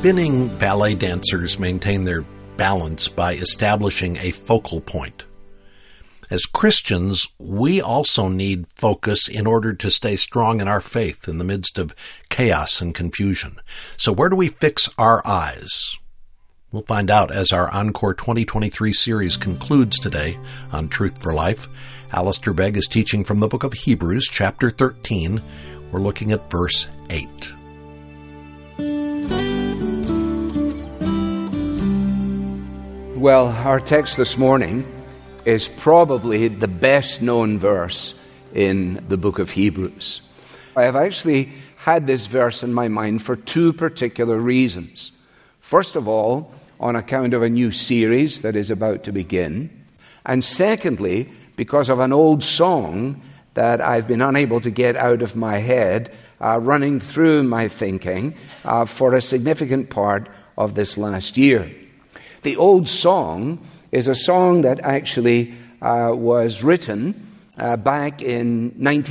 Spinning ballet dancers maintain their balance by establishing a focal point. As Christians, we also need focus in order to stay strong in our faith in the midst of chaos and confusion. So where do we fix our eyes? We'll find out as our Encore 2023 series concludes today on Truth for Life. Alistair Begg is teaching from the book of Hebrews, chapter 13. We're looking at verse 8. Well, our text this morning is probably the best known verse in the book of Hebrews. I have actually had this verse in my mind for two particular reasons. First of all, on account of a new series that is about to begin. And secondly, because of an old song that I've been unable to get out of my head, running through my thinking for a significant part of this last year. The old song is a song that actually was written back in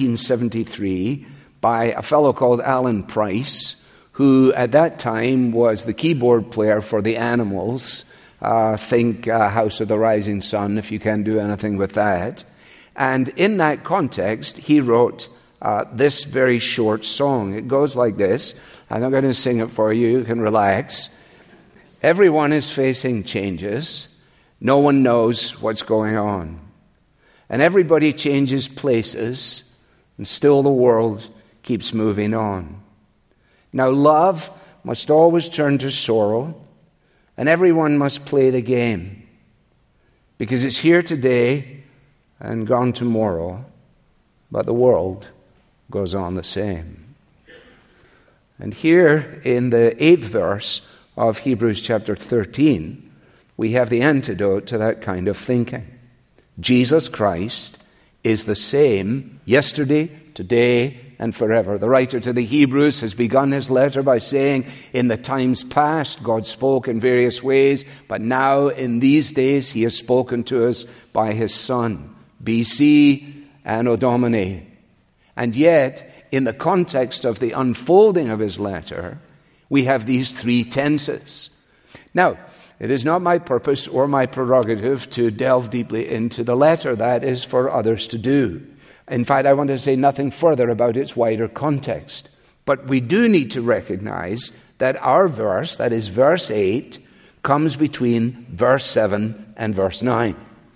1973 by a fellow called Alan Price, who at that time was the keyboard player for the Animals. Think House of the Rising Sun, if you can do anything with that. And in that context, he wrote this very short song. It goes like this. I'm not going to sing it for you. You can relax. Everyone is facing changes. No one knows what's going on. And everybody changes places, and still the world keeps moving on. Now love must always turn to sorrow, and everyone must play the game, because it's here today and gone tomorrow, but the world goes on the same. And here in the 8th verse of Hebrews chapter 13, we have the antidote to that kind of thinking. Jesus Christ is the same yesterday, today, and forever. The writer to the Hebrews has begun his letter by saying, in the times past, God spoke in various ways, but now in these days he has spoken to us by his Son, BC Anno Domini. And yet, in the context of the unfolding of his letter, we have these three tenses. Now, it is not my purpose or my prerogative to delve deeply into the letter. That is for others to do. In fact, I want to say nothing further about its wider context. But we do need to recognize that our verse, that is verse 8, comes between verse 7 and verse 9.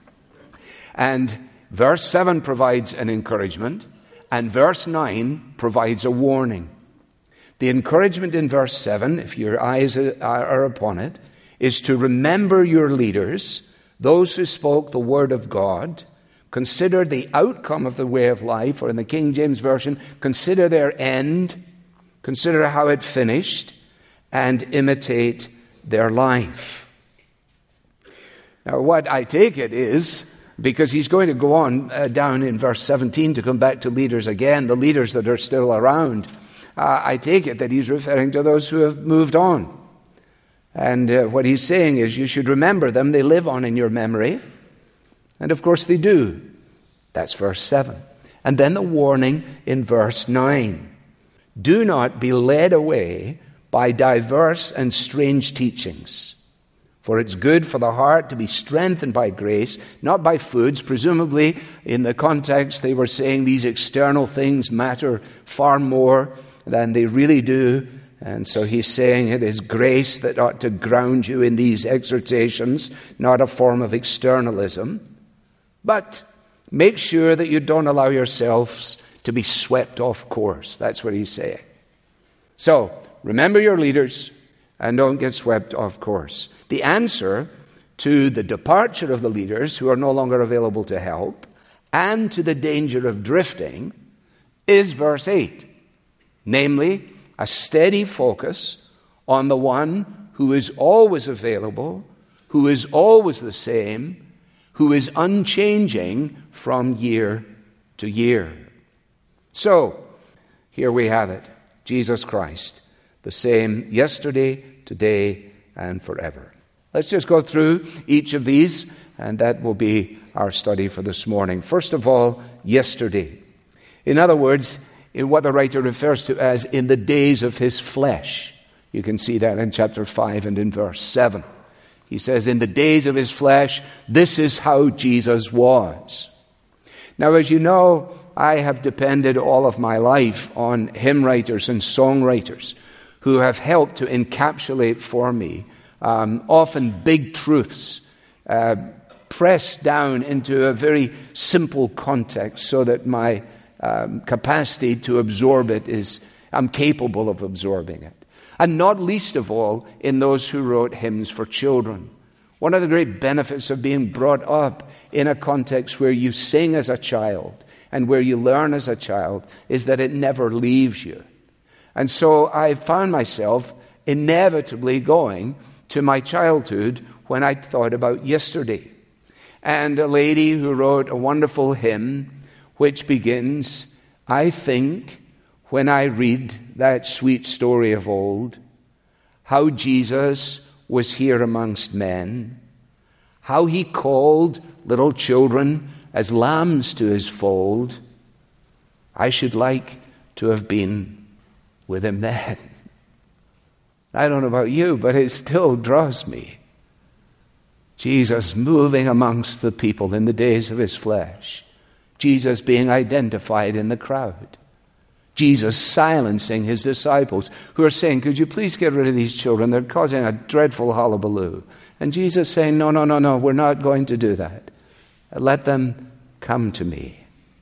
And verse 7 provides an encouragement, and verse 9 provides a warning. The encouragement in verse 7, if your eyes are upon it, is to remember your leaders, those who spoke the word of God, consider the outcome of the way of life, or in the King James Version, consider their end, consider how it finished, and imitate their life. Now, what I take it is, because he's going to go on down in verse 17 to come back to leaders again, the leaders that are still around, I take it that he's referring to those who have moved on. And what he's saying is you should remember them. They live on in your memory. And of course they do. That's verse 7. And then the warning in verse 9. Do not be led away by diverse and strange teachings. For it's good for the heart to be strengthened by grace, not by foods. Presumably, in the context, they were saying these external things matter far more than they really do. And so he's saying it is grace that ought to ground you in these exhortations, not a form of externalism. But make sure that you don't allow yourselves to be swept off course. That's what he's saying. So, remember your leaders and don't get swept off course. The answer to the departure of the leaders who are no longer available to help and to the danger of drifting is verse 8. Namely, a steady focus on the one who is always available, who is always the same, who is unchanging from year to year. So, here we have it. Jesus Christ, the same yesterday, today, and forever. Let's just go through each of these, and that will be our study for this morning. First of all, yesterday. In other words, in what the writer refers to as in the days of his flesh. You can see that in chapter 5 and in verse 7. He says, in the days of his flesh, this is how Jesus was. Now, as you know, I have depended all of my life on hymn writers and songwriters who have helped to encapsulate for me often big truths pressed down into a very simple context so that my capacity to absorb it I'm capable of absorbing it. And not least of all in those who wrote hymns for children. One of the great benefits of being brought up in a context where you sing as a child and where you learn as a child is that it never leaves you. And so I found myself inevitably going to my childhood when I thought about yesterday. And a lady who wrote a wonderful hymn which begins, I think, when I read that sweet story of old, how Jesus was here amongst men, how he called little children as lambs to his fold, I should like to have been with him then. I don't know about you, but it still draws me. Jesus moving amongst the people in the days of his flesh. Jesus being identified in the crowd. Jesus silencing his disciples who are saying, could you please get rid of these children? They're causing a dreadful hullabaloo. And Jesus saying, no, we're not going to do that. Let them come to me.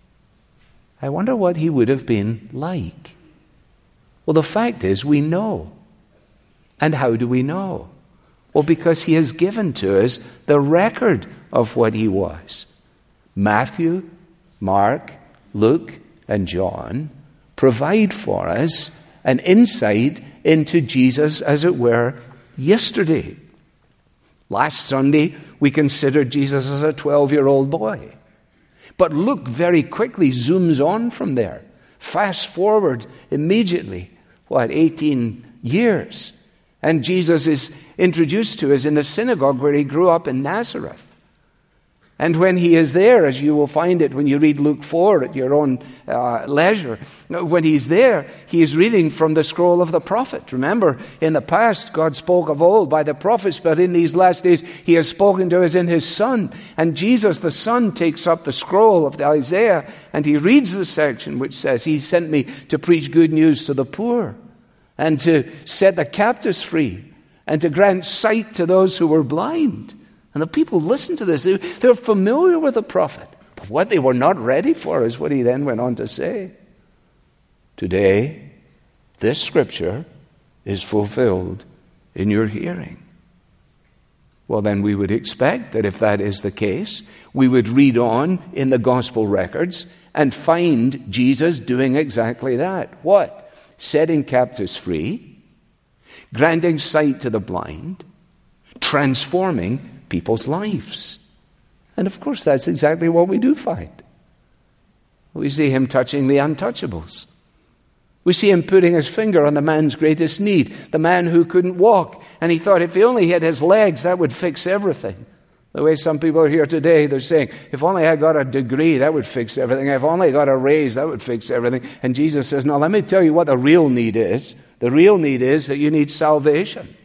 I wonder what he would have been like. Well, the fact is we know. And how do we know? Well, because he has given to us the record of what he was. Matthew, Mark, Luke, and John provide for us an insight into Jesus, as it were, yesterday. Last Sunday, we considered Jesus as a 12-year-old boy. But Luke very quickly zooms on from there. Fast forward immediately, 18 years. And Jesus is introduced to us in the synagogue where he grew up in Nazareth. And when he is there, as you will find it when you read Luke 4 at your own leisure, when he's there, he is reading from the scroll of the prophet. Remember, in the past, God spoke of old by the prophets, but in these last days, he has spoken to us in his Son. And Jesus, the Son, takes up the scroll of Isaiah, and he reads the section which says, he sent me to preach good news to the poor, and to set the captives free, and to grant sight to those who were blind. And the people listened to this. They're familiar with the prophet. But what they were not ready for is what he then went on to say. Today, this scripture is fulfilled in your hearing. Well, then we would expect that if that is the case, we would read on in the gospel records and find Jesus doing exactly that. What? Setting captives free, granting sight to the blind, transforming people's lives. And of course, that's exactly what we do find. We see him touching the untouchables. We see him putting his finger on the man's greatest need, the man who couldn't walk. And he thought if he only had his legs, that would fix everything. The way some people are here today, they're saying, if only I got a degree, that would fix everything. If only I got a raise, that would fix everything. And Jesus says, no, let me tell you what the real need is. The real need is that you need salvation.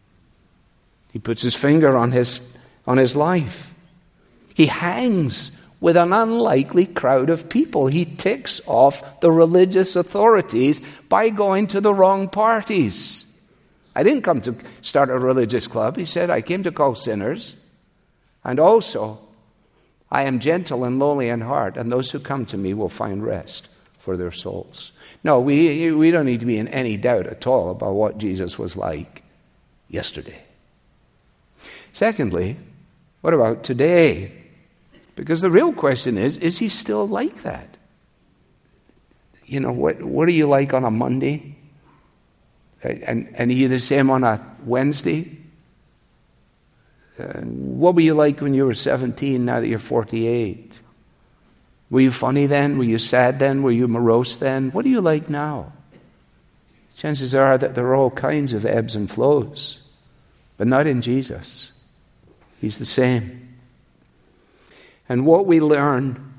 He puts his finger on his life. He hangs with an unlikely crowd of people. He ticks off the religious authorities by going to the wrong parties. I didn't come to start a religious club. He said, I came to call sinners. And also, I am gentle and lowly in heart, and those who come to me will find rest for their souls. No, we don't need to be in any doubt at all about what Jesus was like yesterday. Secondly, what about today? Because the real question is he still like that? You know, what are you like on a Monday? And are you the same on a Wednesday? What were you like when you were 17, now that you're 48? Were you funny then? Were you sad then? Were you morose then? What are you like now? Chances are that there are all kinds of ebbs and flows, but not in Jesus. He's the same. And what we learn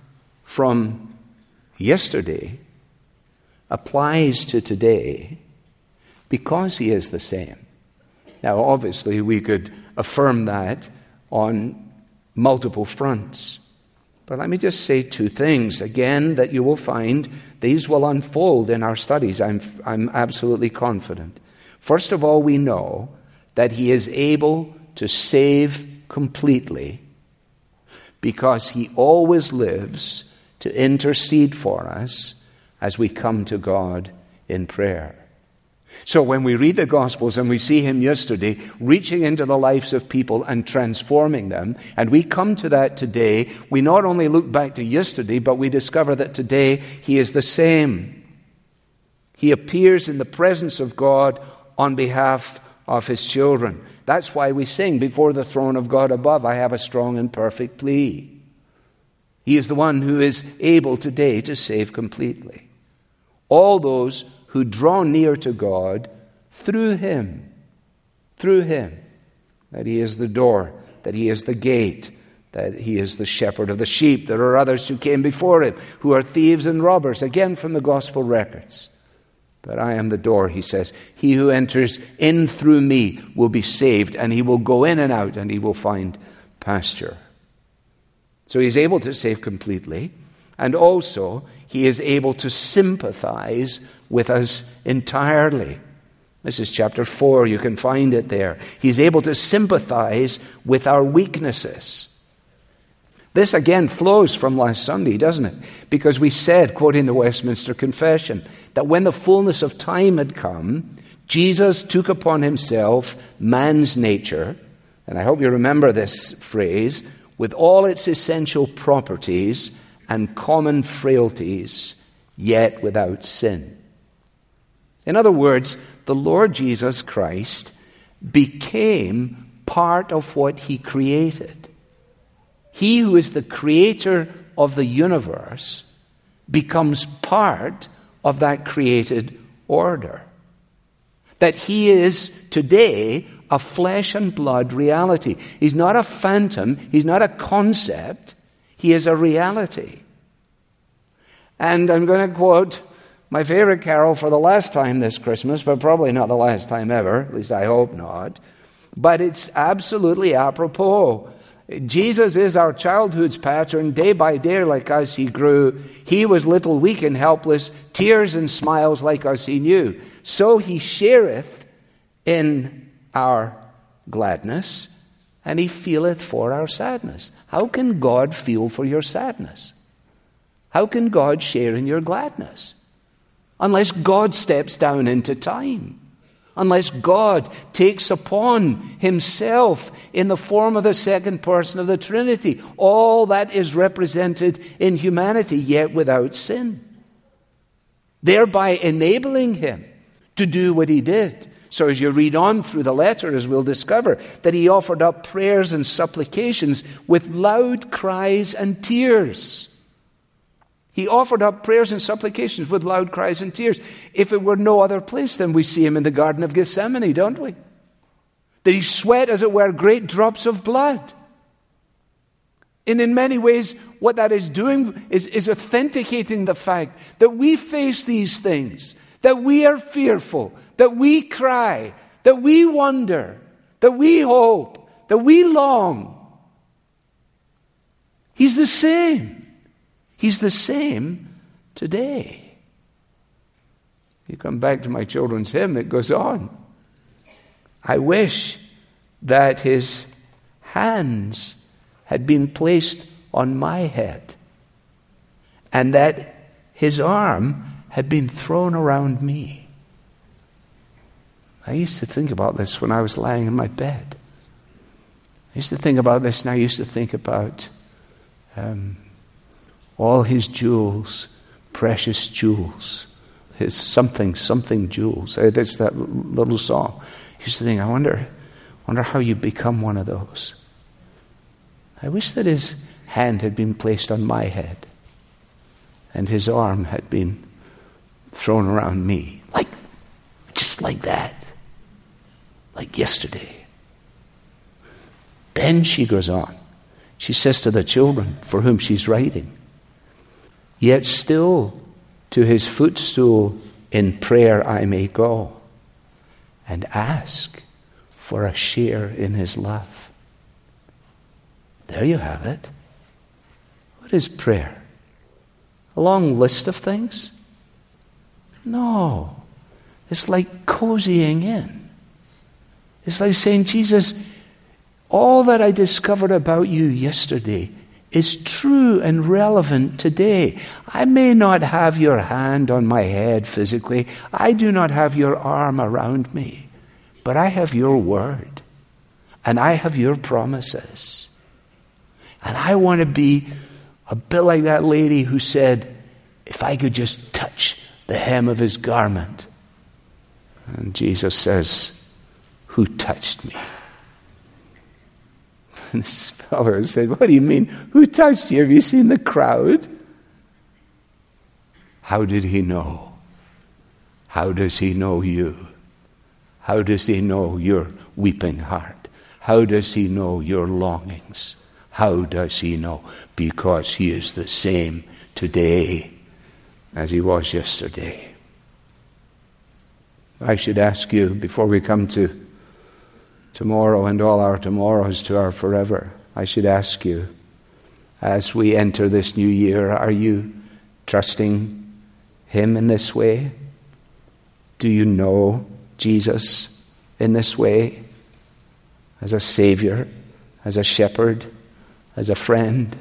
from yesterday applies to today because he is the same. Now, obviously, we could affirm that on multiple fronts. But let me just say two things, again, that you will find these will unfold in our studies. I'm absolutely confident. First of all, we know that he is able to save completely because he always lives to intercede for us as we come to God in prayer. So when we read the Gospels and we see him yesterday reaching into the lives of people and transforming them, and we come to that today, we not only look back to yesterday, but we discover that today he is the same. He appears in the presence of God on behalf of his children. That's why we sing, before the throne of God above, I have a strong and perfect plea. He is the one who is able today to save completely all those who draw near to God through him, that he is the door, that he is the gate, that he is the shepherd of the sheep. There are others who came before him, who are thieves and robbers, again from the gospel records. But I am the door, he says. He who enters in through me will be saved, and he will go in and out, and he will find pasture. So he's able to save completely, and also he is able to sympathize with us entirely. This is chapter 4. You can find it there. He's able to sympathize with our weaknesses. This again flows from last Sunday, doesn't it? Because we said, quoting the Westminster Confession, that when the fullness of time had come, Jesus took upon himself man's nature, and I hope you remember this phrase, with all its essential properties and common frailties, yet without sin. In other words, the Lord Jesus Christ became part of what he created. He who is the creator of the universe becomes part of that created order. That he is today a flesh and blood reality. He's not a phantom. He's not a concept. He is a reality. And I'm going to quote my favorite carol for the last time this Christmas, but probably not the last time ever, at least I hope not. But it's absolutely apropos. Jesus is our childhood's pattern. Day by day, like us, he grew. He was little, weak, and helpless. Tears and smiles like us he knew. So he shareth in our gladness, and he feeleth for our sadness. How can God feel for your sadness? How can God share in your gladness? Unless God steps down into time. Unless God takes upon himself in the form of the second person of the Trinity all that is represented in humanity, yet without sin, thereby enabling him to do what he did. So as you read on through the letter, as we'll discover, that he offered up prayers and supplications with loud cries and tears. He offered up prayers and supplications with loud cries and tears. If it were no other place, then we see him in the Garden of Gethsemane, don't we? That he sweat, as it were, great drops of blood. And in many ways, what that is doing is authenticating the fact that we face these things, that we are fearful, that we cry, that we wonder, that we hope, that we long. He's the same. He's the same today. You come back to my children's hymn, it goes on. I wish that his hands had been placed on my head and that his arm had been thrown around me. I used to think about this when I was lying in my bed. I used to think about this, and I used to think about all his jewels, precious jewels, his something jewels. That's that little song. I used to think, I wonder how you become one of those. I wish that his hand had been placed on my head and his arm had been thrown around me, just like that, like yesterday. Then she goes on. She says to the children for whom she's writing, yet still to his footstool in prayer I may go. and ask for a share in his love. There you have it. What is prayer? A long list of things? No. It's like cozying in. It's like saying, Jesus, all that I discovered about you yesterday is true and relevant today. I may not have your hand on my head physically. I do not have your arm around me. But I have your word. And I have your promises. And I want to be a bit like that lady who said, if I could just touch the hem of his garment. And Jesus says, who touched me? And this fellow said, what do you mean? Who touched you? Have you seen the crowd? How did he know? How does he know you? How does he know your weeping heart? How does he know your longings? How does he know? Because he is the same today as he was yesterday. I should ask you, before we come to tomorrow and all our tomorrows to our forever, I should ask you, as we enter this new year, are you trusting him in this way? Do you know Jesus in this way? As a Savior, as a shepherd, as a friend?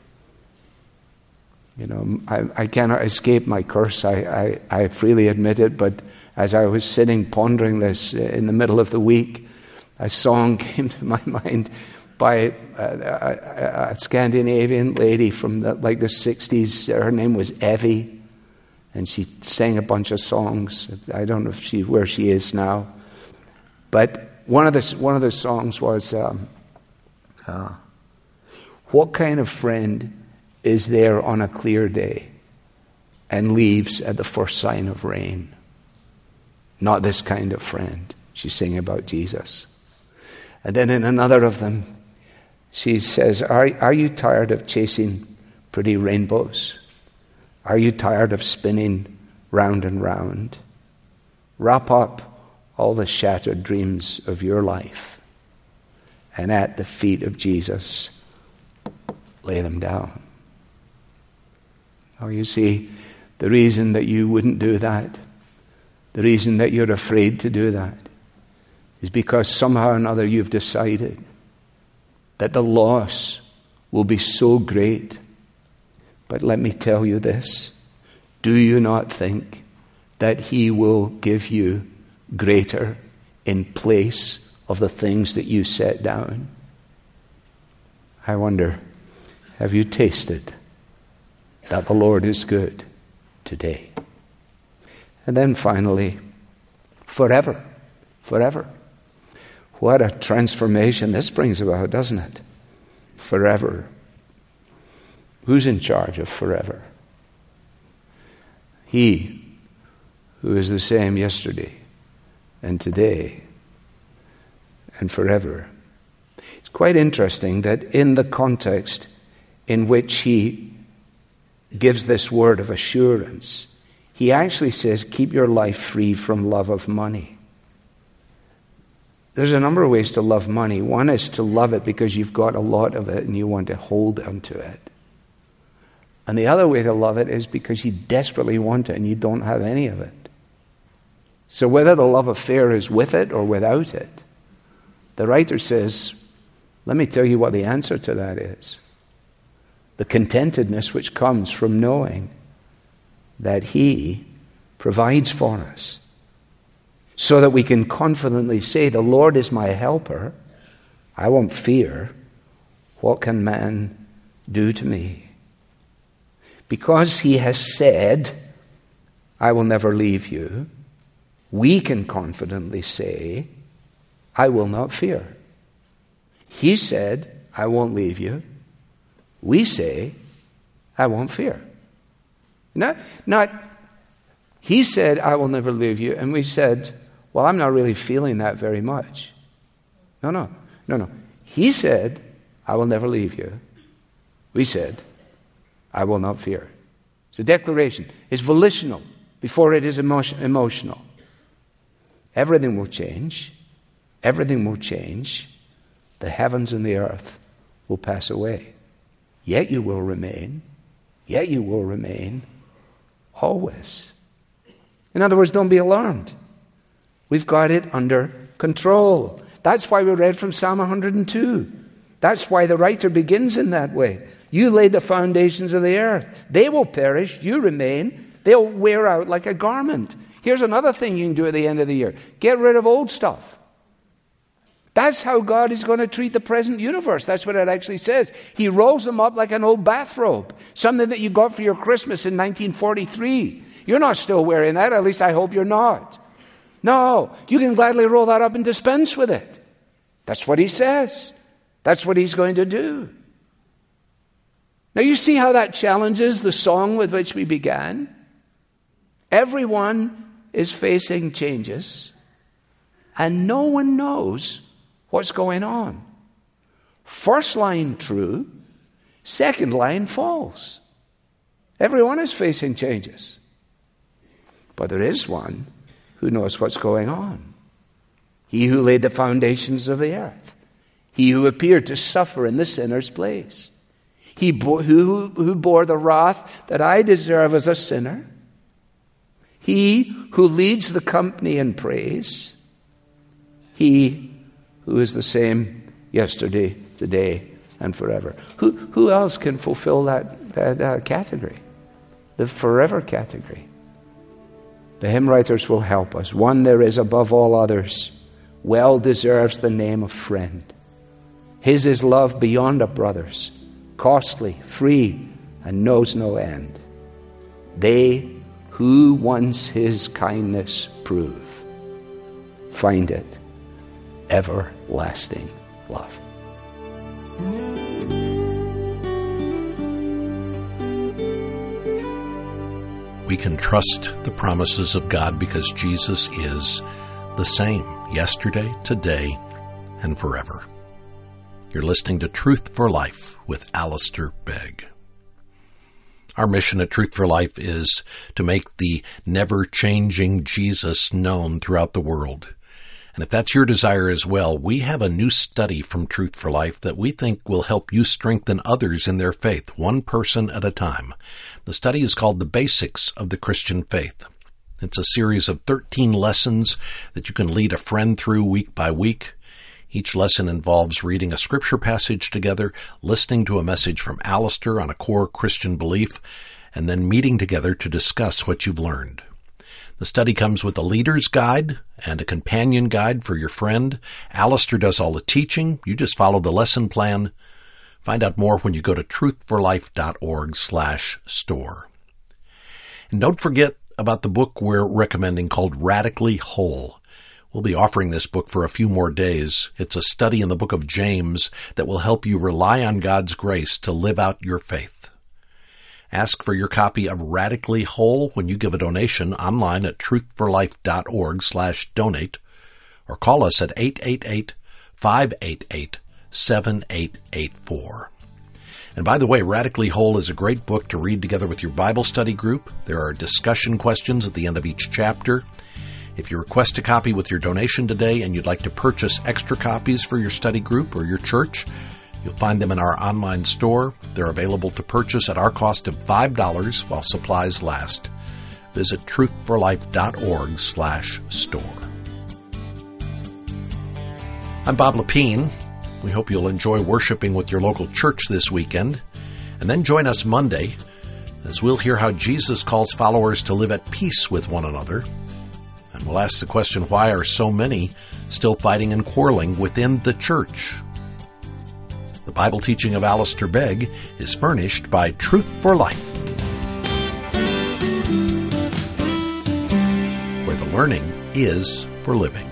You know, I cannot escape my curse. I freely admit it, but as I was sitting pondering this in the middle of the week, a song came to my mind by a Scandinavian lady from the 60s. Her name was Evie, and she sang a bunch of songs. I don't know where she is now, but one of the songs was, what kind of friend is there on a clear day and leaves at the first sign of rain? Not this kind of friend. She's singing about Jesus. And then in another of them, she says, are you tired of chasing pretty rainbows? Are you tired of spinning round and round? Wrap up all the shattered dreams of your life, and at the feet of Jesus, lay them down. Oh, you see, the reason that you wouldn't do that, the reason that you're afraid to do that, is because somehow or another you've decided that the loss will be so great. But let me tell you this, do you not think that he will give you greater in place of the things that you set down? I wonder, have you tasted that the Lord is good today? And then finally, forever. Forever. What a transformation this brings about, doesn't it? Forever. Who's in charge of forever? He who is the same yesterday and today and forever. It's quite interesting that in the context in which he gives this word of assurance, he actually says, keep your life free from love of money. There's a number of ways to love money. One is to love it because you've got a lot of it and you want to hold onto it. And the other way to love it is because you desperately want it and you don't have any of it. So whether the love affair is with it or without it, the writer says, let me tell you what the answer to that is. The contentedness which comes from knowing that he provides for us, so that we can confidently say, the Lord is my helper. I won't fear. What can man do to me? Because he has said, I will never leave you, we can confidently say, I will not fear. He said, I won't leave you. We say, I won't fear. Not he said, I will never leave you, and we said, well, I'm not really feeling that very much. No. He said, I will never leave you. We said, I will not fear. It's a declaration. It's volitional before it is emotional. everything will change. Everything will change. The heavens and the earth will pass away. Yet you will remain. Yet you will remain always. In other words, don't be alarmed. We've got it under control. That's why we read from Psalm 102. That's why the writer begins in that way. You laid the foundations of the earth. They will perish. You remain. They'll wear out like a garment. Here's another thing you can do at the end of the year. Get rid of old stuff. That's how God is going to treat the present universe. That's what it actually says. He rolls them up like an old bathrobe. Something that you got for your Christmas in 1943. You're not still wearing that. At least I hope you're not. No, you can gladly roll that up and dispense with it. That's what he says. That's what he's going to do. Now you see how that challenges the song with which we began? Everyone is facing changes, and no one knows what's going on. First line true, second line false. Everyone is facing changes. But there is one who knows what's going on. He who laid the foundations of the earth. He who appeared to suffer in the sinner's place. Who bore the wrath that I deserve as a sinner. He who leads the company in praise. He who is the same yesterday, today, and forever. Who else can fulfill that category? The forever category. The hymn writers will help us. One there is above all others, well deserves the name of friend. His is love beyond a brother's, costly, free, and knows no end. They who once his kindness prove, find it everlasting love. We can trust the promises of God because Jesus is the same yesterday, today, and forever. You're listening to Truth for Life with Alistair Begg. Our mission at Truth for Life is to make the never-changing Jesus known throughout the world. And if that's your desire as well, we have a new study from Truth for Life that we think will help you strengthen others in their faith, one person at a time. The study is called The Basics of the Christian Faith. It's a series of 13 lessons that you can lead a friend through week by week. Each lesson involves reading a scripture passage together, listening to a message from Alistair on a core Christian belief, and then meeting together to discuss what you've learned. The study comes with a leader's guide and a companion guide for your friend. Alistair does all the teaching. You just follow the lesson plan. Find out more when you go to truthforlife.org/store. And don't forget about the book we're recommending called Radically Whole. We'll be offering this book for a few more days. It's a study in the book of James that will help you rely on God's grace to live out your faith. Ask for your copy of Radically Whole when you give a donation online at truthforlife.org/donate or call us at 888-588-7884. And by the way, Radically Whole is a great book to read together with your Bible study group. There are discussion questions at the end of each chapter. If you request a copy with your donation today and you'd like to purchase extra copies for your study group or your church, you'll find them in our online store. They're available to purchase at our cost of $5 while supplies last. Visit truthforlife.org/store. I'm Bob Lepine. We hope you'll enjoy worshiping with your local church this weekend. And then join us Monday as we'll hear how Jesus calls followers to live at peace with one another. And we'll ask the question, why are so many still fighting and quarreling within the church? The Bible teaching of Alistair Begg is furnished by Truth for Life, where the learning is for living.